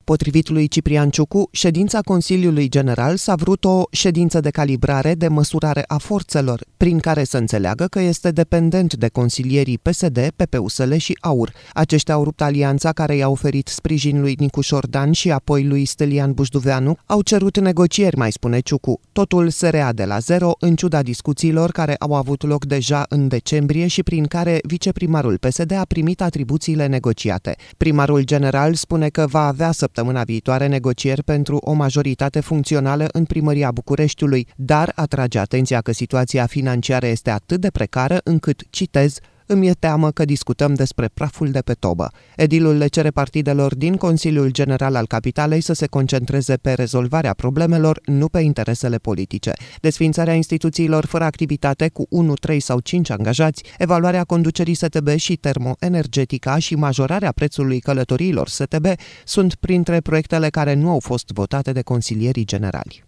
Potrivit lui Ciprian Ciucu, ședința Consiliului General s-a vrut o ședință de calibrare, de măsurare a forțelor, prin care să înțeleagă că este dependent de consilierii PSD, PPUSL și AUR. Aceștia au rupt alianța care i-a oferit sprijin lui Nicu Șordan și apoi lui Stelian Bușduveanu, au cerut negocieri, mai spune Ciucu. Totul se rea de la zero, în ciuda discuțiilor care au avut loc deja în decembrie și prin care viceprimarul PSD a primit atribuțiile negociate. Primarul general spune că va avea săptămâna viitoare negocieri pentru o majoritate funcțională în primăria Bucureștiului, dar atrage atenția că situația financiară este atât de precară încât, citez, îmi e teamă că discutăm despre praful de pe tobă. Edilul le cere partidelor din Consiliul General al Capitalei să se concentreze pe rezolvarea problemelor, nu pe interesele politice. Desființarea instituțiilor fără activitate cu 1, 3 sau 5 angajați, evaluarea conducerii STB și termoenergetica și majorarea prețului călătoriilor STB sunt printre proiectele care nu au fost votate de consilierii generali.